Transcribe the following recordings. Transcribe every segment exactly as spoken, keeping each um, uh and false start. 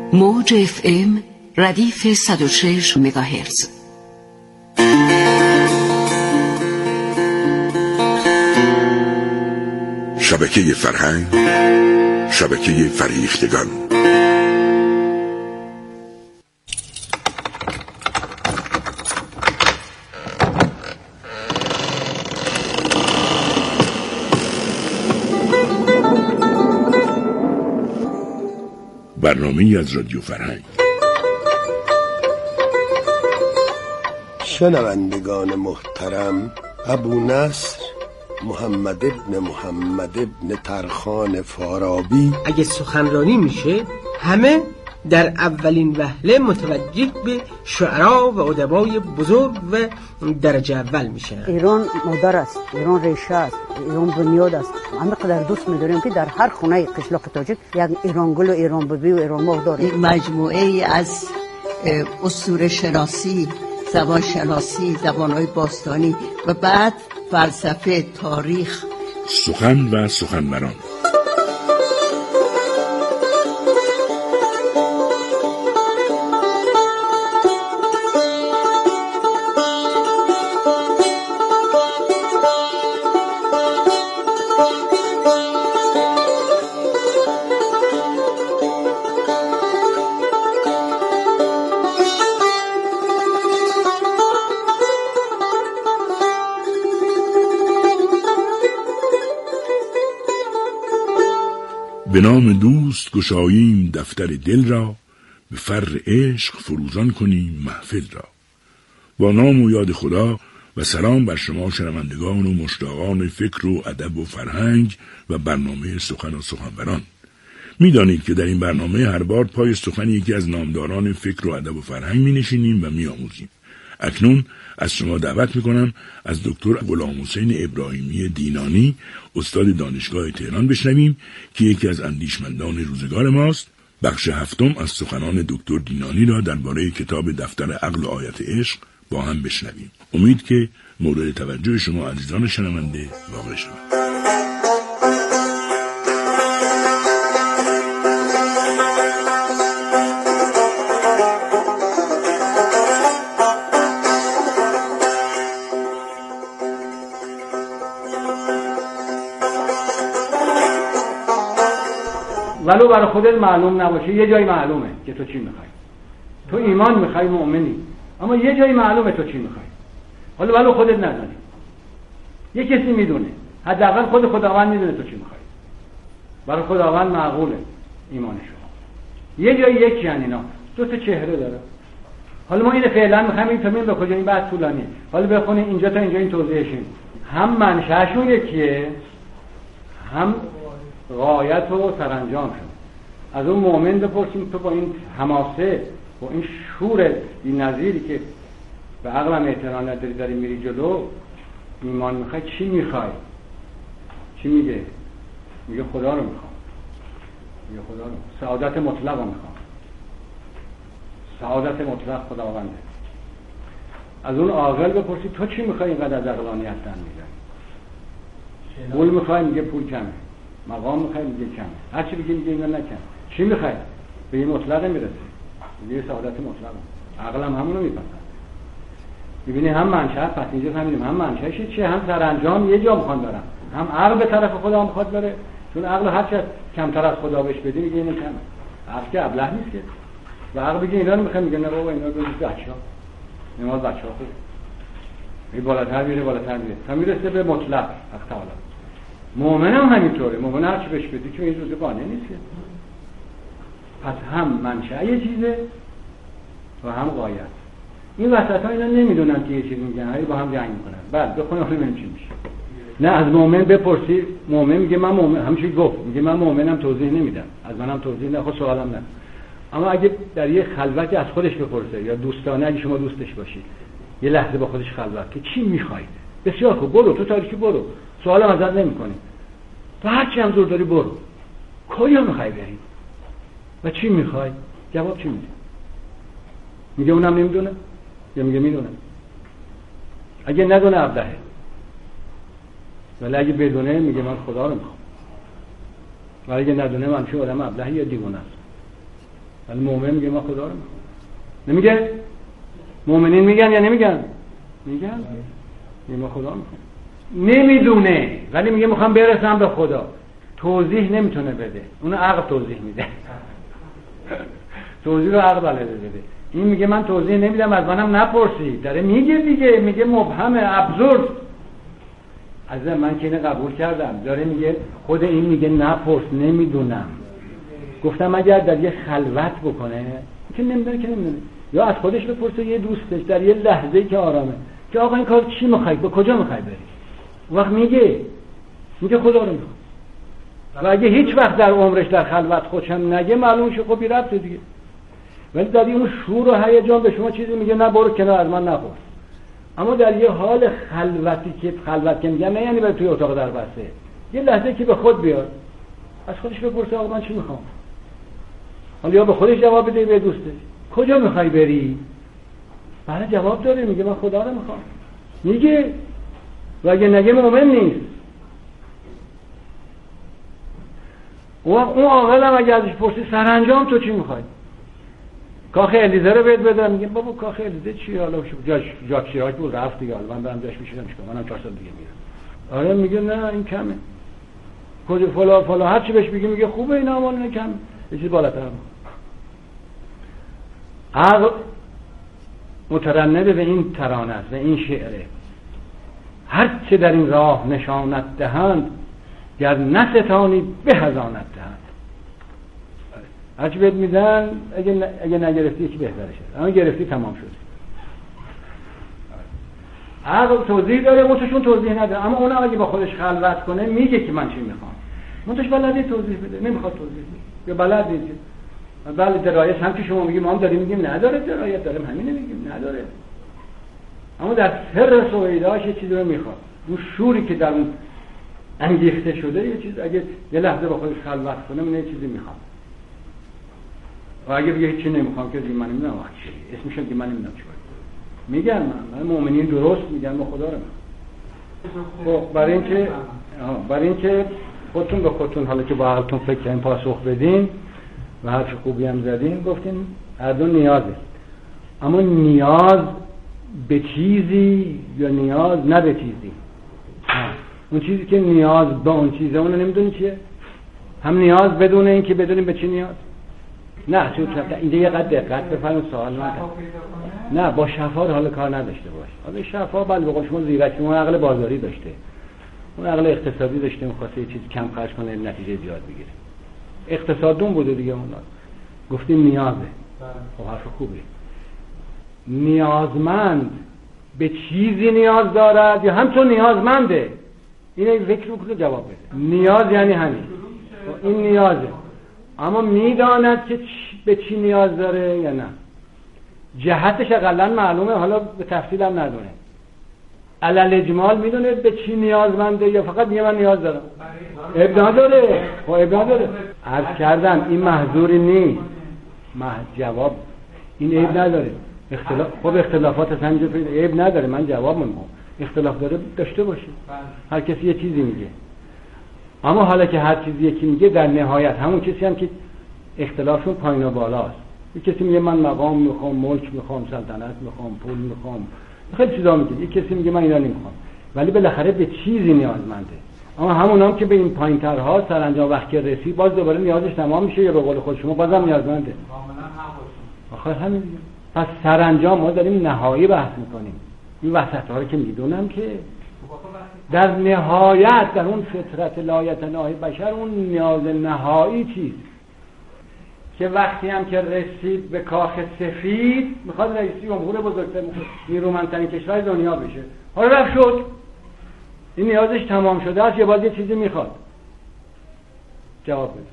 موج اف ام ردیف صد و شش مگاهرتز. شبکه فرهنگ، شبکه فریختگان. برنامه‌ای از رادیو فرهنگ. شنوندگان محترم، ابو نصر محمد ابن محمد ابن ترخان فارابی اگه سخنرانی میشه همه در اولین وهله متوجه به شعرا و ادبای بزرگ و درجه اول میشن. ایران مادر است، ایران ریشه است، ایران بنیاد است. همینقدر دوست می‌داریم که در هر خونه قشلاق تاجیک یک ایران گل و ایران ببی و ایران ماه داریم. مجموعه ای از اسطوره شناسی، زبان شناسی، زبان‌های باستانی و بعد فلسفه، تاریخ، سخن و سخنوران. به نام دوست گشاییم دفتر دل را، به فر عشق فروزان کنیم محفل را. با نام و یاد خدا و سلام بر شما شنوندگان و مشتاقان فکر و ادب و فرهنگ و برنامه سخن و سخنوران. می‌دانید که در این برنامه هر بار پای سخن یکی از نامداران فکر و ادب و فرهنگ می‌نشینیم و می‌آموزیم. اکنون از شما دعوت میکنم از دکتر غلامحسین ابراهیمی دینانی، استاد دانشگاه تهران، بشنویم که یکی از اندیشمندان روزگار ماست. بخش هفتم از سخنان دکتر دینانی را درباره کتاب دفتر عقل و آیت عشق با هم بشنویم. امید که مورد توجه شما عزیزان شنونده واقع شود. ولو برای خودت معلوم نباشه یه جایی معلومه که تو چی میخوای. تو ایمان میخوای، مؤمنی، اما یه جایی معلومه تو چی میخوای. حالا ولو خودت ندانی، یه کسی میدونه، حداقل خود خداوند میدونه تو چی میخوای. برای خداوند معقوله ایمان شما. یه جایی یکی ان اینا دو تا چهره داره. حالا ما اینو فعلا میخوایم این تمرین به کجا، این بحث طولانیه. حالا بخونیم اینجا تا اینجا این توضیحشیم. هم منشأشون یکیه، هم غایت و سرانجام شد. از اون مؤمن بپرسیم تو با این حماسه، با این شور بی‌نظیری که به عقلم اعتنا نداری داری میری جلو، ایمان میخوای، چی میخوای؟ چی میگه؟ میگه خدا رو میخوام. میگه خدا رو، سعادت مطلق رو میخوام. سعادت مطلق خداونده. از اون عاقل بپرسی تو چی میخوای اینقدر از عقلانیت دن میگه؟ پول میخوای، میگه پول کمه. مقام میخوای، میگه کمه. هر چی بگی میگه اینا نکن. چی میخوای؟ به این مطلق میرسه. میگه سعادت مطلق. عقلم همونو میپسند. میبینی هم منشأ، پس اینجا فهمیدیم هم منشأش چیه، هم سرانجام یه جا میخوان برن. هم عقل به طرف خدا میخواد بره، چون عقل هر چه کمتر از خدا بهش بدی میگه اینو کمه. عقل که ابله نیست که. و عقل بگه اینا رو میخوام، میگه نه بابا اینا رو بچه‌ها. نماز بچه‌ها خوبه. این بالاتر میره، بالاتر میره. تا میرسه به مطلق از تعالی. مؤمن هم همینطوره. مؤمن هر چی بهش بدی که این روزه قانع نیست که. پس هم منشأ یه چیزه و هم غایت. این وسط‌ها اینا نمیدونن که یه چیزی میگن، هی با هم جنگ میکنن. بعد بخونیم ببینیم چی میشه. نه از مؤمن بپرسی، مؤمن میگه من مؤمن، همیشه گفت میگه من مؤمنم، توضیح نمیدم. از منم توضیح نه، خود سوالم نه. اما اگه در یه خلوتی از خودش بپرسه یا دوستانه اگه شما دوستش باشید، یه لحظه با خودش خلوت که چی میخوای؟ بسیار خوب، برو تو تاریکی برو. سوالم ازت نمی‌کنی. تو هر چی هم زور داری برو. کجا میخوای بری؟ و چی میخوای؟ جواب چی میده؟ میگه اونم نمیدونه یا میگه میدونه؟ اگه ندونه ابلهه، ولی اگه بدونه میگه من خدا رو میخوام. ولی اگه ندونه من چه آدم ابلهی یا دیوانه است. ولی مؤمن میگه من خدا رو میخوام. نمیگه؟ مؤمنین میگن یا نمیگن؟ میگن میگه من خدا رو میخوام. نمیدونه ولی میگه میخوام برسم به خدا. توضیح نمیتونه بده، اون عقل توضیح میده. توضیح رو عقل بلده بده. این میگه من توضیح نمیدم، از منم نپرسی. داره میگه دیگه، میگه مبهمه، ابزورد. از من که اینو قبول کردم. داره میگه خود این میگه نپرس، نمیدونم. گفتم اگر در یه خلوت بکنه که نمیدونه که نمیدونه، یا از خودش بپرسه یه دوستش در یه لحظه‌ای که آرامه که آقا این کار چی میخوای، به کجا میخوای بری، وقت میگه میگه خدا رو میخوام. و اگه هیچ وقت در عمرش در خلوت خودشم نگه معلوم شه خب بی ربطه دیگه. ولی در اون شور و هیجان به شما چیزی میگه نه برو کنار از من نپرس. اما در یه حال خلوتی که خلوت که میگن نه یعنی بره توی اتاق در بسته، یه لحظه که به خود بیاد از خودش بپرسه آقا من چی میخوام. حالا یا به خودش جواب بده به دوستش کجا میخوای بری، بله جواب داره، میگه من خدا رو میخوام. میگه و اگه نگه مؤمن نیست. و اون عاقل هم اگه ازش پرسی سرانجام تو چی میخوای، کاخ الیزه رو بهت بدم، میگه بابا کاخ الیزه چی، حالا جاش جاک شیراک بود رفت دیگه، حالا من برم جاش میشینم چیکار، منم چهار سال دیگه میرم. آره میگه نه این کمه، کجا فلا فلا هر چی بهش بگی میگه خوبه اینا، اما نه کم، یه چیز بالاتر. عقل مترنم به این ترانه است و این شعره: هر چه در این راه نشانت دهند، گر نستانی به هزانت دهند. هر چی بهت میدن اگه ن... اگه نگرفتی یکی بهتره شد، اما گرفتی تمام شد. عقل توضیح داره، متشون توضیح نداره، اما اون اگه با خودش خلوت کنه میگه که من چی میخوام. متش بلده توضیح بده، نمیخواد توضیح بده یا بلد نیست. بله درایت هم که شما میگیم ما هم داریم میگیم نداره، درایت داریم همینه میگیم نداره، اما در سر سویداش یه چیزی رو میخواد. اون شوری که در اون انگیخته شده یه چیز، اگه یه لحظه با خودش خلوت کنه من یه چیزی میخوام. و اگه بگه هیچی نمیخوام که من نمیدونم وقت چیه اسمش که من نمیدونم چیکار کنم، میگن من من مؤمنین درست میگن ما خدا رو میخوام. خب برای اینکه برای اینکه خودتون به خودتون حالا که با عقلتون فکر کردین پاسخ بدین و حرف خوبی هم زدین، گفتین هر دو نیازه، اما نیاز به چیزی یا نیاز نه به چیزی. اون چیزی که نیاز به اون چیزه اون نمیدونی چیه، هم نیاز بدون این که بدونیم به چی نیاز. نه چون اینجا یه قدر دقت بفرمایید سوال من نه با شفا حالا کار نداشته باش. حالا شفا بله به قول شما زیرک، اون عقل بازاری داشته، اون عقل اقتصادی داشته، می‌خواسته یه چیز کم خرج کنه نتیجه زیاد بگیره. اقتصادون بوده دیگه اون. گفتیم نیازه. خب حرف خوبه. نیازمند به چیزی نیاز دارد یا همچون نیازمنده؟ اینه فکر میکنه جواب بده. نیاز یعنی همین، این نیازه، اما میداند که به چی نیاز داره یا نه. جهتش اقلا معلومه، حالا به تفصیل هم ندونه. علل اجمال میدونه به چی نیازمنده یا فقط میگه من نیاز دارم. ابدا داره، خب ابدا داره. عرض کردم این محظوری نیست، مح جواب این عیب نداره. اختلاف خب اختلافات اصلا اینجا عیب نداره، من جواب میدم. اختلاف داره داشته باشه، هر کسی یه چیزی میگه، اما حالا که هر چیزی یکی میگه در نهایت همون کسی هم که اختلافشون پایین و بالاست. یک کسی میگه من مقام میخوام، ملک میخوام، سلطنت میخوام، پول میخوام، خیلی چیزا میگه. یک کسی میگه من اینا نمیخوام، ولی بالاخره به چیزی نیازمنده. اما همون هم که به این پایین ترها سرانجام وقتی رسید باز دوباره نیازش تمام میشه یا به قول خود شما بازم نیازمنده. آخر همین دیگه. پس سرانجام ما داریم نهایی بحث میکنیم. این وسط ها رو که میدونم که در نهایت در اون فطرت لایتناهی بشر اون نیاز نهایی چیست که وقتی هم که رسید به کاخ سفید میخواد رئیسی جمهور بزرگتر نیرومندترین کشور دنیا بشه، حالا رفت شد، این نیازش تمام شده است یا باید یه چیزی میخواد؟ جواب بده.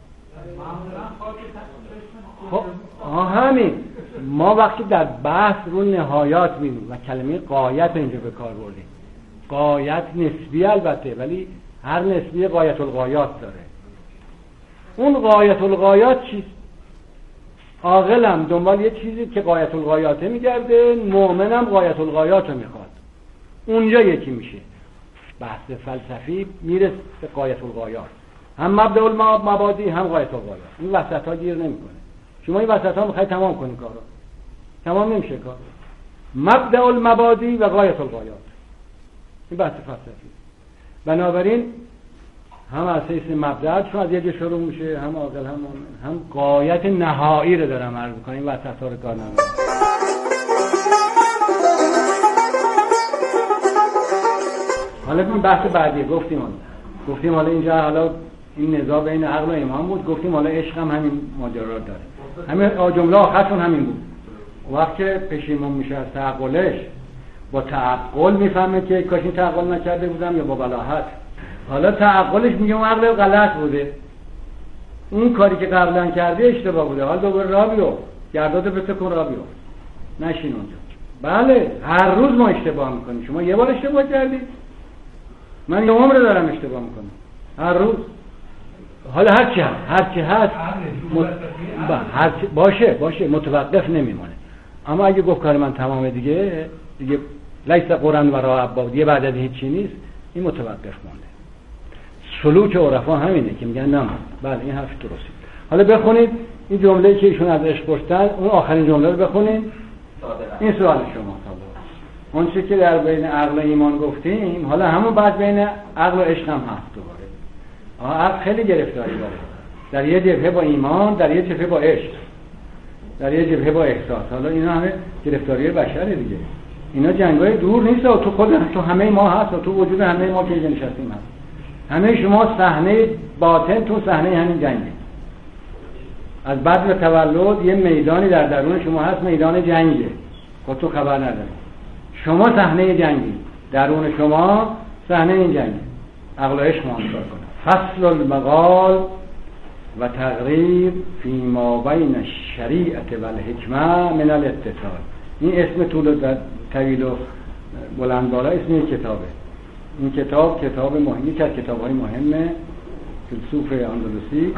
خب همین ما وقتی در بحث رو نهایات می‌بینیم و کلمه غایت اینجا به کار بردیم. غایت نسبی البته، ولی هر نسبی غایت الغایات داره. اون غایت الغایات چیست؟ عاقلم دنبال یه چیزی که غایت الغایاته میگرده، مؤمنم غایت الغایات رو میخواد، اونجا یکی میشه. بحث فلسفی میرسه به غایت الغایات، هم مبدأ المبادی هم غایت الغایات. این وسط ها گیر نمیکنه. شما این وسط ها میخوای تمام کنی کارو، تمام نمیشه کار. مبدأ المبادی و غایت الغایات، این بحث فلسفی. بنابراین هم اساس مبدأ چون از یه جا شروع میشه، هم عاقل هم هم غایت نهایی رو دارم عرض می‌کنم، این وسط ها رو کار ندارم. حالا این بحث بعدی گفتیم حالا گفتیم حالا اینجا حالا این نزاع بین عقل و ایمان بود، گفتیم حالا عشق هم همین ماجرا داره. همین جمله آخرشون همین بود. وقتی پشیمون میشه از تعقلش، با تعقل میفهمه که کاش این تعقل نکرده بودم، یا با بلاهت. حالا تعقلش میگه اون عقل غلط بوده، اون کاری که قبلا کرده اشتباه بوده، حالا دوباره راه بیو، گرداده بسه کن راه بیو، نشین اونجا. بله هر روز ما اشتباه میکنیم. شما یه بار اشتباه کردید، من یه عمر دارم اشتباه میکنم هر روز. حالا هر چی هست هر چی هست مت... با... هر چی... باشه باشه متوقف نمیمونه. اما اگه گفت کار من تمامه دیگه دیگه لیس قرآن و راه ابا دیگه بعد از هیچ چی نیست، این متوقف مونده. سلوک عرفا همینه که میگن نه. بله این حرف درسته. حالا بخونید این جمله‌ای که ایشون از عشق پرسیدن، اون آخرین جمله رو بخونید. این سوال شما اون چیزی که در بین عقل و ایمان گفتیم، حالا همون بعد بین عقل و عشق هم هست دوباره. آها عقل خیلی گرفتاری داره، در یه جبهه با ایمان، در یه جبهه با عشق، در یه جبهه با احساس. حالا اینا همه گرفتاری بشره دیگه، اینا جنگای دور نیست و تو خود تو همه ما هست و تو وجود همه ما که نشستیم هست. همه شما صحنه باطن تو صحنه همین جنگه. از بعد و تولد یه میدانی در درون شما هست، میدان جنگه، خود تو خبر نداری. شما صحنه جنگی، درون شما صحنه این جنگی. عقل و عشق ما کار کنه. فصل المقال و تقریب فی ما بین الشریعه و الحکمه من الاتصال. این اسم طول طویل و بلند بالا اسم این کتابه. این کتاب کتاب مهم، یکی از کتاب‌های مهم فیلسوف اندلسی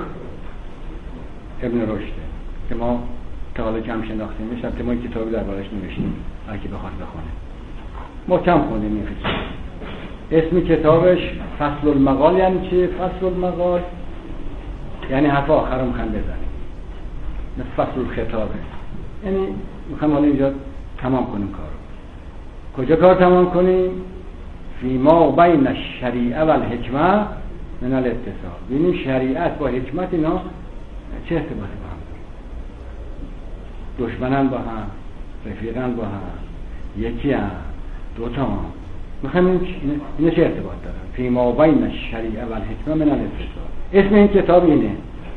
ابن رشد که ما تا حالا کم شناختیمش، البته ما این کتابی دربارش نوشتیم اگه بخواد بخونه. ما کم خوندیم این فیلسوف. اسم کتابش فصل المقال. یعنی چی فصل المقال؟ یعنی حرف آخر رو میخوام بزنیم، مثل فصل الخطابه. یعنی میخوام حالا اینجا تمام کنیم کارو. کجا کار تمام کنیم؟ فی ما بین الشریعه و الحکمه من الاتصال. ببینید شریعت با حکمت اینا چه ارتباطی با هم دارن؟ دشمنن با هم، رفیقن با هم، یکی هم، دوتا هم. میخوام این اینا چه ارتباط دارن؟ فی ما بین الشریعه و الحکمه من الاتصال. اسم این کتاب اینه.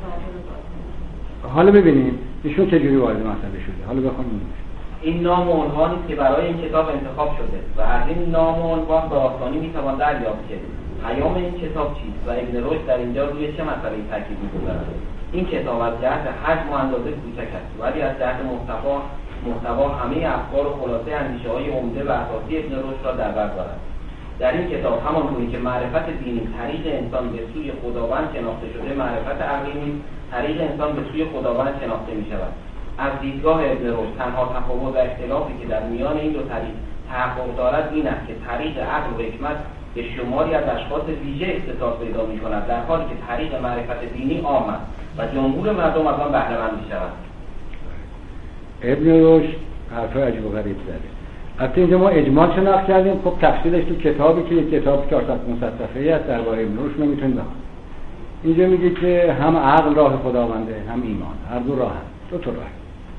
حالا ببینیم ایشون چجوری وارد مسئله شده. حالا بخونیم. این نام و عنوانی که برای این کتاب انتخاب شده و از این نام و عنوان به آسانی میتوان دریافت که پیام این کتاب چیست و ابن رشد در اینجا روی چه مسئله‌ای تاکید می‌گذارد. این کتاب از جهت حجم و اندازه کوچک است، ولی از جهت محتوا محتوا همه افکار و خلاصه اندیشه‌های عمده و اساسی ابن رشد را در بر دارد. در این کتاب همانطوری که معرفت دینی طریق انسان به سوی خداوند شناخته شده، معرفت عقلی نیز طریق انسان به سوی خداوند شناخته می‌شود. از دیدگاه ابن رشد تنها تفاوت و اختلافی که در میان این دو طریق تحقق دارد این است که طریق عقل و حکمت به شماری از اشخاص ویژه اختصاص پیدا می‌کند، در حالی که طریق معرفت دینی عام است و جمهور مردم از آن بهره مند می‌شوند. ابن رشد حرف عجیب و غریب زده. البته اینجا ما اجماع شناخت کردیم، خب تفصیلش تو کتابی که یک کتاب چهارصد پانصد صفحه‌ای است درباره ابن رشد نمی‌تونید بخونید. اینجا میگه که هم عقل راه خداونده، هم ایمان، هر دو راه هست، دو تا راه.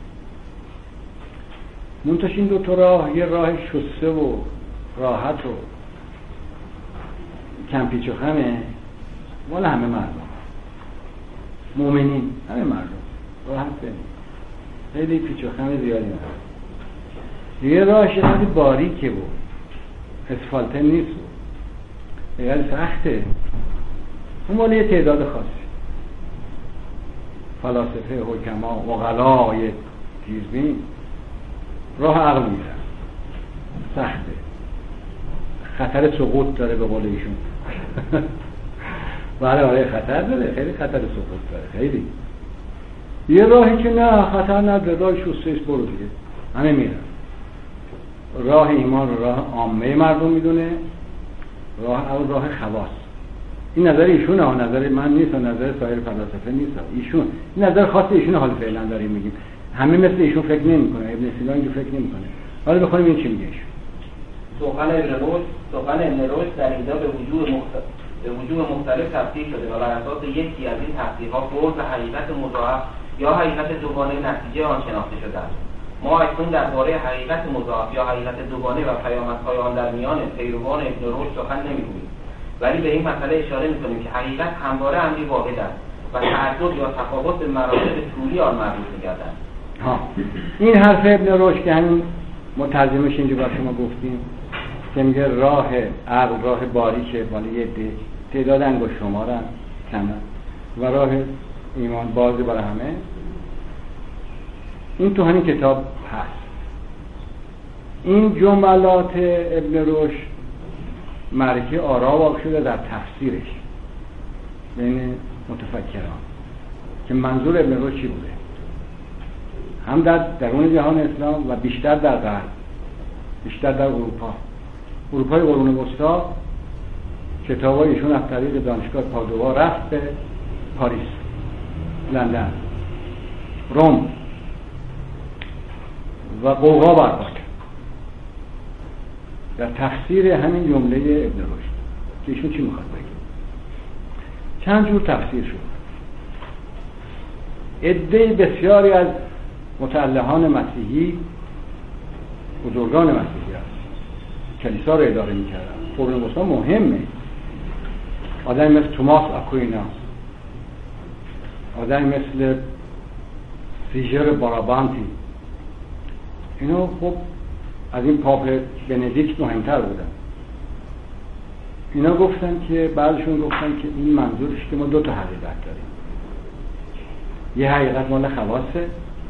منتش این دو تا راه یه راه شسته و راحت و کم پیچ و خمه مال همه مردم، مومنین، همه مردم راحت بینید، خیلی پیچ و خم زیادی نداره. یه راهش خیلی باریکه و اسفالته نیست و خیلی سخته، اون مال یه تعداد خاصی، فلاسفه، حکما، عقلای تیزبین راه عقل میرن، سخته، خطر سقوط داره به قول ایشون. بله آره خطر داره، خیلی خطر سقوط داره، خیلی. یه راهی که نه خطر نداره، راه شسته‌اش برو دیگه، همه میرن. راه ایمان راه عامه مردم میدونه، راه اول راه خواص، این نظر ایشونه ها، نظر من نیست و نظر سایر فلاسفه نیست. ایشون این نظر خاص ایشون حال فعلا داریم میگیم. همه مثل ایشون فکر نمیکنه، ابن سینا اینجور فکر نمیکنه. حالا بخونیم این چی میگه ایشون. سخن ابن رشد سخن ابن رشد در اینجا به وجوه مختلف به وجوه مختلف تفسیر شده و بر اساس یکی از این تفسیرها برد به حقیقت مضاعف یا حقیقت دوگانه نتیجه آن شناخته شده است. ما اکنون درباره حقیقت مضاعف یا حقیقت دوگانه و پیامدهای آن در میان پیروان ابن رشد سخن نمیگوییم، ولی به این مسئله اشاره میکنیم که حقیقت همواره امری واحد است و تعدد یا تفاوت به مراتب طولی آن مربوط می‌گردد. ها این حرف ابن رشد که همین مترجمش اینجا بر شما گفتیم که میگه راه عقل راه باریکه، ولی یه تعداد انگشت شمارن کمه و راه ایمان بازی برای همه، این تو همین کتاب هست. این جملات ابن رشد معرکه آرا واقع شده در تفسیرش بین متفکران که منظور ابن رشد چی بوده، هم در درون جهان اسلام و بیشتر در غرب، بیشتر در اروپا. اروپای قرون وسطی کتابای ایشون از طریق دانشگاه پادوا رفت به پاریس، لندن، روم و قوقا برپا کرد در تفسیر همین جمله ابن رشد که ایشون چی میخواد بگه. چند جور تفسیر شد. عده بسیاری از متعلهان مسیحی، بزرگان مسیحی هست، کلیسا رو اداره میکردن، قرون وسطی مهمه، آدمی مثل توماس آکویناس، آدمی مثل سیژر بارابانتی، اینا خب از این پاپ بندیکت مهمتر بودن. اینا گفتن که بعضشون گفتن که این منظورش که ما دو تا حقیقت داریم، یه حقیقت مال خواصه،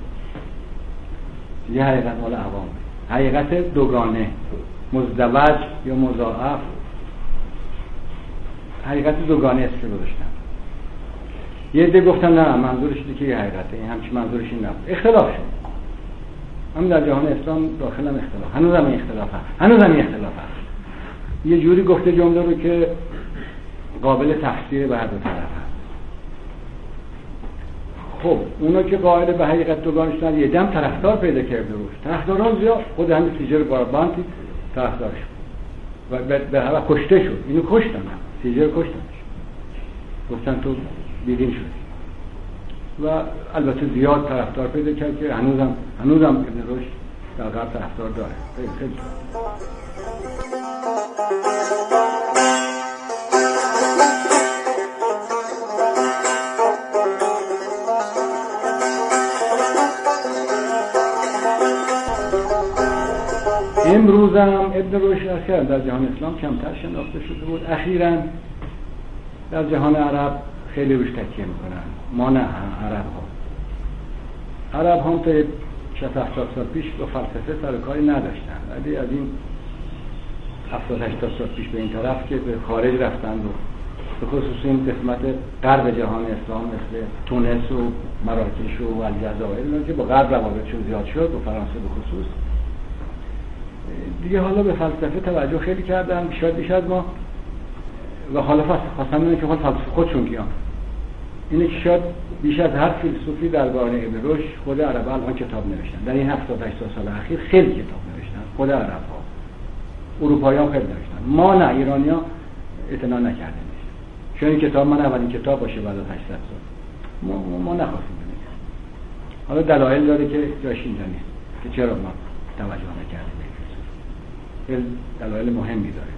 یه حقیقت مال عوامه. حقیقت دوگانه، مزدوج یا مضاعف، حقیقت دوگانه است که گذاشتن. یه عده گفتن نه منظورش دیگه یه حقیقته، این همچین منظورش این نبود. اختلاف شد. هم در جهان اسلام داخل هم اختلاف، هنوز هم اختلاف هست، هنوز هم اختلاف هست. یه جوری گفته جمله رو که قابل تفسیر به هر دو طرف هست. خب اونا که قائل به حقیقت دوگانه شدن، یه دم طرفدار پیدا کرده روش، طرفداران زیاد، خود همین سیجر بارابانتی طرفدار شد و به هر کشته شد. اینو کشتن، سیجر کشتنش، گفتن تو بیدین شدی. و البته زیاد طرفدار پیدا کرد که هنوزم هنوزم ابن رشد در غرب طرفدار داره. خیلی خیلی امروزم ابن رشد اخیراً در جهان اسلام کمتر شناخته شده بود. اخیراً در جهان عرب خیلی روش تکیه میکنن. ما نه، عرب ها عرب هم تا شصت هفتاد سال پیش با فلسفه سر کاری نداشتن، ولی از این هفتاد هشتاد سال پیش به این طرف که به خارج رفتن و به خصوص این قسمت غرب جهان اسلام مثل تونس و مراکش و الجزایر که با غرب روابطشون زیاد شد و فرانسه به خصوص، دیگه حالا به فلسفه توجه خیلی کردن، شاید بیش از ما، و حالا خواستم اینه که حال فلسفه خودشون بیان، اینه که شاید بیش از هر فیلسوفی درباره ابن رشد خود عرب الان کتاب نوشتن. در این هفتاد هشتاد سال اخیر خیلی کتاب نوشتن، خود عرب ها، اروپایی ها خیلی نوشتن. ما نه، ایرانی ها اعتنا نکردیم، چون این کتاب من اولین کتاب باشه بعد از هشتصد سال ما, ما, ما نخواستیم بنویسیم. حالا دلایل داره که جاش اینجا نیست که چرا ما توجه نکردیم. خیلی دلایل مهمی داره.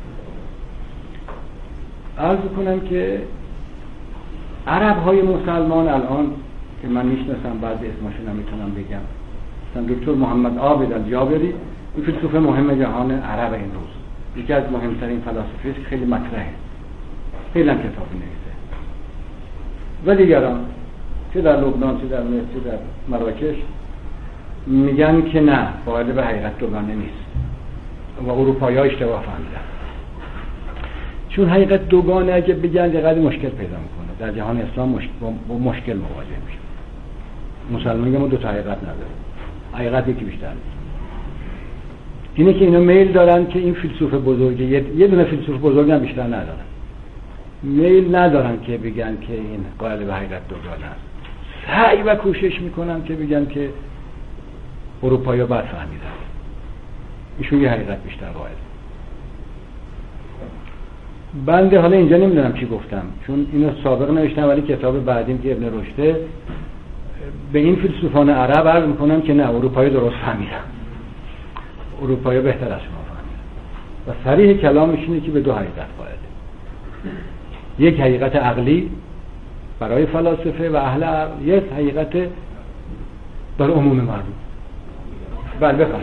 عرض کنم که عرب های مسلمان الان که من میشناسم، بعضی اسمشون هم میتونم بگم، مثلا دکتر محمد عابد الجابری، این فیلسوف مهم جهان عرب این روز، یکی از مهمترین فلاسفه است که خیلی مطرحه، خیلی هم کتاب نوشته. و دیگران چه در لبنان چه در مصر چه در مراکش میگن که نه، قائل به حقیقت دوگانه نیست و اروپایی‌ها اشتباه فهمیدن. چون حقیقت دوگانه اگه بگن یه قدری مشکل پیدا میکنه، در جهان اسلام مشکل با مشکل مواجه میشه. مسلمان ما دو تا حقیقت نداره، حقیقت یکی بیشتر نیست. اینه که اینا میل دارن که این فیلسوف بزرگ، یه دونه فیلسوف بزرگ هم بیشتر ندارن، میل ندارن که بگن که این قائل به حقیقت دوگانه است. سعی و کوشش میکنن که بگن که اروپایی ها بد فهمیدن، ایشون یه حقیقت بیشتر قائل. بنده حالا اینجا نمیدونم چی گفتم، چون اینو سابق نوشتم، ولی کتاب بعدیم که ابن رشده به این فیلسوفان عرب عرض میکنم که نه، اروپایی درست فهمیدن، اروپایی بهتر از شما فهمیدن. و صریح کلامش اینه که به دو حقیقت قائل، یک حقیقت عقلی برای فلاسفه و اهل عقل، یک حقیقت بر عموم مردم. بله بفرمایید.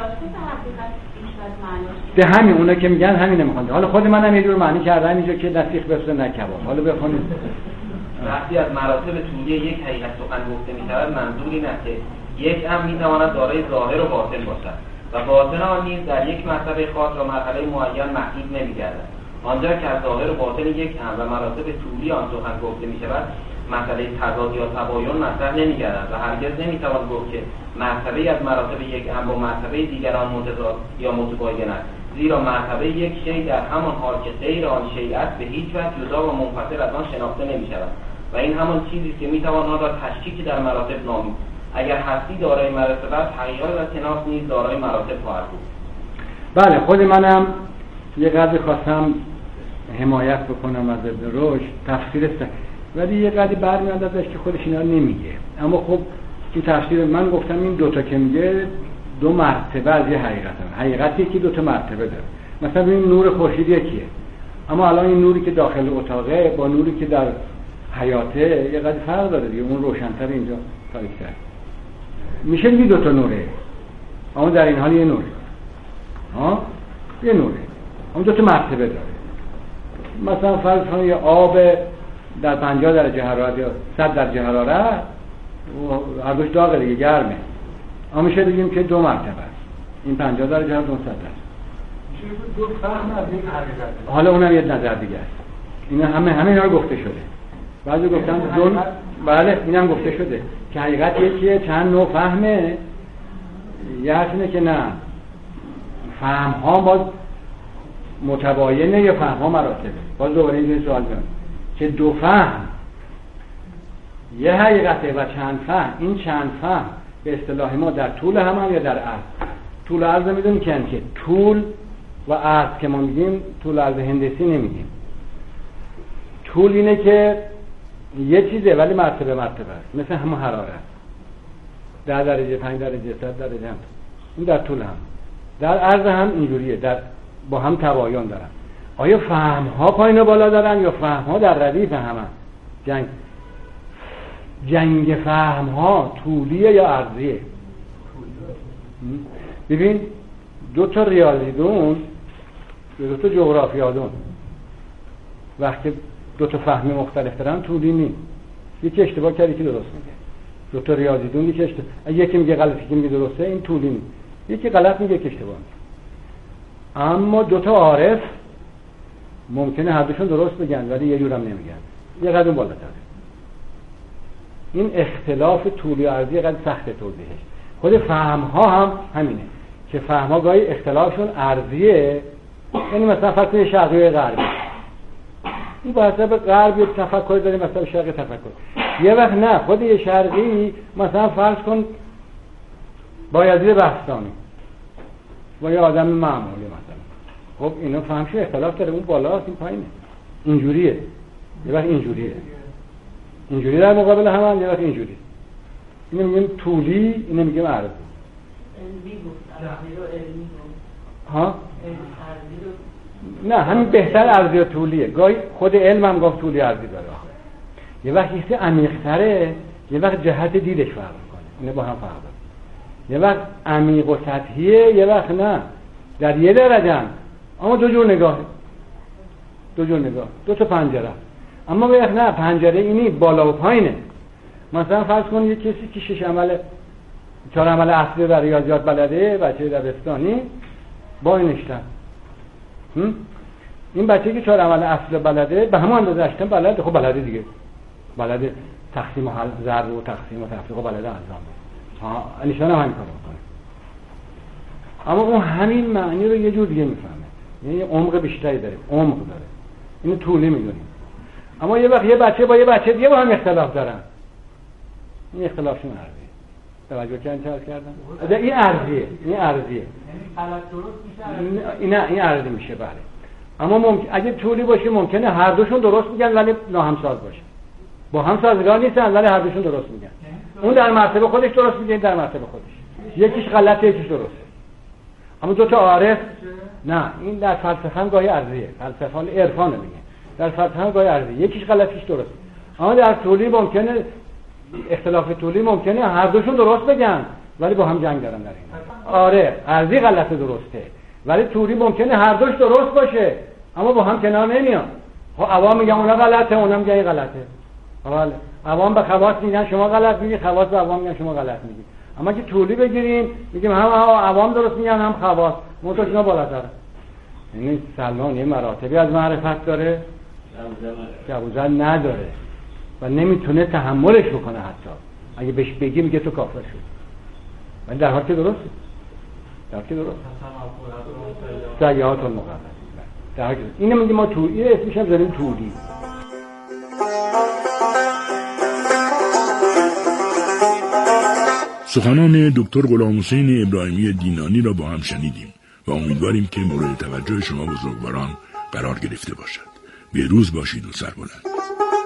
ده همین اونا که میگن همین نمیخوان. حالا خود منم یه جور معنی کردم اینجا که نسیخ بفرسته نه کباب. حالا بخونید. وقتی از مراتب طولی یک حقیقت سخن گفته میشود منظور این است که یک امر میتواند دارای ظاهر و باطن باشد و باطن آن نیز در یک مرتبه خاص و مرحله معین محدود نمیگردد. آنجا که از ظاهر و باطن یک امر و مراتب طولی آن سخن گفته میشود، مسئله تضاد یا تباین مطرح نمیگردد و هرگز نمیتوان گفت که مرتبه از مراتب یک امر و مرتبه دیگران متضاد یا متباین است، زیرا مرتبه یک شیء در همان حال که غیر آن شیء است به هیچ وجه جدا و منفصل از آن شناخته نمیشود و این همان چیزی که میتوان آن را تشکیک در مراتب نامید. اگر هستی دارای مراتب است، حقیقت و کناس نیز دارای مراتب خواهد بود. بله، خود منم یه قدر خواستم حمایت بکنم از ابن رشد تفسیر است، ولی یه قدری برمیاد ازش که خودش اینا نمیگه. اما خب تو تفسیر من گفتم این دوتا که میگه دو مرتبه از یه حقیقت هم. حقیقتی که دوتا مرتبه داره. مثلا این نور خورشید یکیه، اما الان این نوری که داخل اتاقه با نوری که در حیاته یه قدر فرق داره دیگه. اون روشن‌تر، اینجا تاریک‌تر. میشه میگه دوتا نوره، اما در این حال یه نوره. ها؟ یه نوره. اما دوتا مرتبه داره. مثلا فرض کنید یه آب در پنجاه درجه حرارت یا صد درجه حرارت هر دوش داغه دیگه، گرمه. اما میشه بگیم که دو مرتبه است. این پنجاه درجه هر دو صد درجه. میشه دو فهم از این حقیقت. حالا اونم یه نظر دیگه است. اینا همه همه اینا رو گفته شده. بعضی گفتن دو، بله اینم گفته شده که حقیقت یکیه، چند نوع فهمه. یه حرف اینه که نه، فهم ها باز متباینه یا فهم ها مراتبه. باز دوباره این سوال میاد که دو فهم یه حقیقته و چند فهم. این چند فهم به اصطلاح ما در طول هم, هم یا در عرض. طول عرض میدونی که که طول و عرض که ما میگیم طول عرض هندسی نمیگیم. طول اینه که یه چیزه ولی مرتبه مرتبه است، مثل همه حرارت، ده درجه، پنج درجه، صد درجه هم. این در طول هم. در عرض هم اینجوریه، در با هم تباین دارن. آیا فهم ها پایین و بالا دارن یا فهم ها در ردیف همن؟ جنگ جنگ فهم ها طولیه یا عرضیه؟ ببین دو تا ریاضیدون دو تا جغرافیادون وقتی دو تا فهمی مختلف دارن طولی نیست. یکی اشتباه کرد یکی درست میگه. دو تا ریاضیدون یکی اشتباه، یکی میگه غلط یکی میگه درسته، این طولی نیست. یکی غلط میگه یکی اشتباه میگه. اما دو تا عارف ممکنه هر دوشون درست بگن ولی یه جورم نمیگن، یه قدم بالاتره. این اختلاف طولی و عرضی قدر سخت توضیحش. خود فهم ها هم همینه که فهم ها گاهی اختلافشون عرضیه. یعنی مثلا فرض کنید شرقی و غربی، این با حسب غربی تفکر داریم، مثلا شرقی تفکر. یه وقت نه، خود یه شرقی مثلا فرض کن بایزید بستانی با یه آدم معمولی مثلا، خب اینا فهمش اختلاف داره، اون بالاست این پایینه، اینجوریه. یه وقت اینجوریه، اینجوری در مقابل هم هم یه وقت اینجوری. اینو میگیم طولی، اینو میگیم عرضی. علمی گفت، عرضی رو علمی گفت. ها؟ عرضی رو نه، همین بهتر عرضی و طولیه. گاهی خود علم هم گفت طولی عرضی داره. یه وقت یه چیز عمیق‌تره، یه وقت جهت دیدش فرق می‌کنه. اینا با هم فرق داره. یه وقت عمیق و سطحیه، یه وقت نه. در یه درجه اما دو جور نگاهه. دو جور نگاه، دو تا پنجره. اما به نه، پنجره اینی بالا و پایینه. مثلا فرض کن یه کسی که شش عمل چهار عمل اصلی در ریاضیات بلده، بچه دبستانی با این اشتن. این بچه که چهار عمل اصلی بلده به همون اندازه اشتن بلده، خب بلده دیگه. بلده تقسیم و حل ضرب و تقسیم و تفریق و بلده انجام بده. ها، نشانه هم همین کارو میکنه. اما اون همین معنی رو یه جور دیگه میفهمه. یعنی عمق بیشتری داره، عمق داره. اینو طولی میدونیم. اما یه وقت یه بچه با یه بچه دیگه با هم اختلاف دارن، این اختلافشون ارزیه. توجه کردن چه عرض کردم؟ این ارزیه، این ارزیه. این نه این ارزی میشه بله. اما ممکن اگه طولی باشه ممکنه هر دوشون درست میگن ولی ناهمساز باشه. با هم سازگار نیستن ولی هر دوشون درست میگن. اون در مرتبه خودش درست میگه، این در مرتبه خودش. یکیش غلطه یکیش درسته. اما دو تا عارف نه، این در فلسفه هم گاهی ارزیه. فلسفه‌ها عرفان میگه. در فلسفه هم گاهی ارزیه. یکیش غلط یکیش درست. اما در طولی ممکنه اختلاف طولی ممکنه هر دوشون درست بگن ولی با هم جنگ دارن در این. آره، ارزی غلط درسته. ولی طولی ممکنه هر دوش درست باشه اما با هم کنار نمیان. خب عوام میگن اونا غلطه، اونم میگن غلطه. حالا عوام به خواص میگن شما غلط میگی، خواص به عوام میگن شما غلط میگی. اما که طولی بگیریم میگیم هم عوام درست میگن هم خواص، منتها بالاتر. یعنی سلمان یه مراتبی از معرفت داره که ابوذر نداره و نمیتونه تحملش بکنه. حتی اگه بهش بگی میگه تو کافر شد، ولی در حال که درسته، در حال که درست سیاحات المقرر در حال که اینه میگه ما تولی اسمش هم داریم تولی. سخنان دکتر غلام حسین ابراهیمی دینانی را با هم شنیدیم و امیدواریم که مورد توجه شما بزرگواران قرار گرفته باشد. بهروز باشید و سربلند.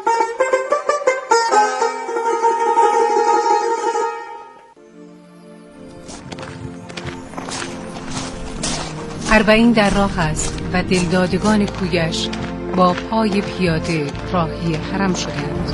اربعین در راه است و دلدادگان کویش با پای پیاده راهی حرم شدند.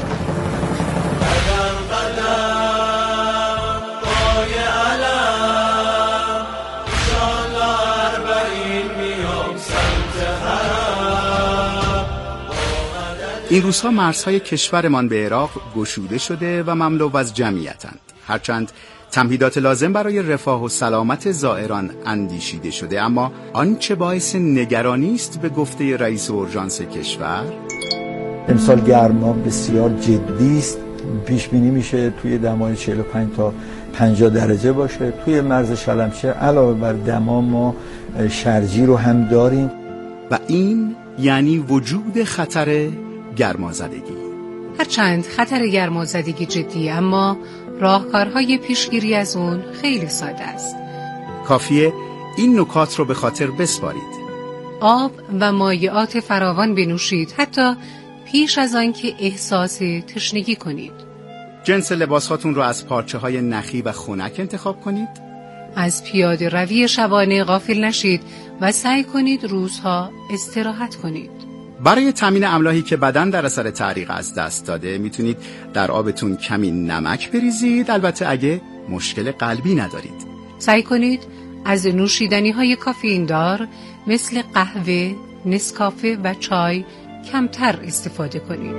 این روزها مرزهای کشورمان به عراق گشوده شده و مملو از جمعیتند. هرچند تمهیدات لازم برای رفاه و سلامت زائران اندیشیده شده، اما آنچه باعث نگرانی است به گفته رئیس اورژانس کشور، امسال گرما بسیار جدی است. پیش بینی میشه توی دمای چهل و پنج تا پنجاه درجه باشه. توی مرز شلمچه علاوه بر دما ما شرجی رو هم داریم و این یعنی وجود خطر گرمازدگی. هرچند خطر گرمازدگی جدی، اما راهکارهای پیشگیری از اون خیلی ساده است. کافیه این نکات رو به خاطر بسپارید. آب و مایعات فراوان بنوشید، حتی پیش از آن که احساس تشنگی کنید. جنس لباساتون رو از پارچه های نخی و خنک انتخاب کنید. از پیاده روی شبانه غافل نشید و سعی کنید روزها استراحت کنید. برای تامین املاحی که بدن در اثر تعریق از دست داده میتونید در آبتون کمی نمک بریزید، البته اگه مشکل قلبی ندارید. سعی کنید از نوشیدنی های کافئین دار مثل قهوه، نسکافه و چای کمتر استفاده کنید.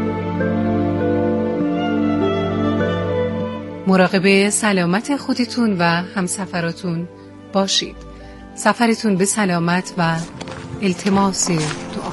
مراقب سلامت خودتون و همسفراتون باشید. سفرتون به سلامت و التماس دعا.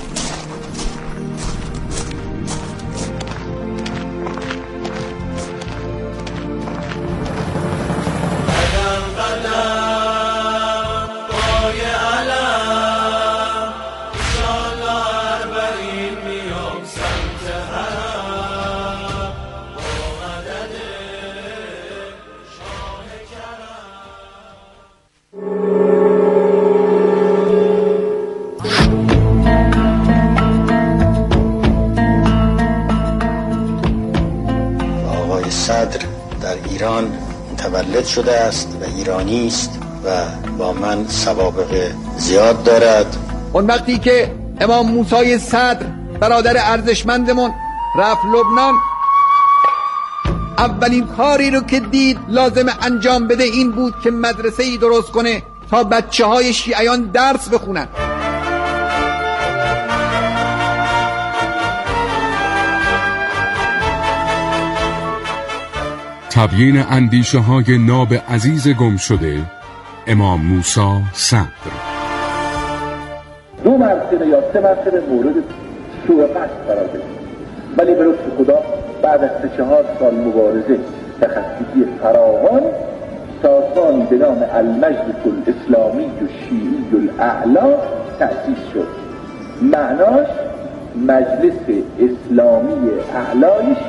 متولد شده است و ایرانی است و با من سوابق زیاد دارد. اون وقتی که امام موسی صدر برادر ارزشمندمون رفت لبنان، اولین کاری رو که دید لازم انجام بده این بود که مدرسه‌ای درست کنه تا بچه های شیعیان درس بخونن. تبیین اندیشه های ناب عزیز گم شده امام موسی صدر. دو مرتبه یا سه مرتبه مورد سوء قصد قرار گرفت، ولی به لطف خدا بعد از سه چهار سال مبارزه و خستگی فراوان، سازمانی به نام المجلس الاسلامی و شیعی الاعلی تأسیس شد. معناش مجلس اسلامی اعلای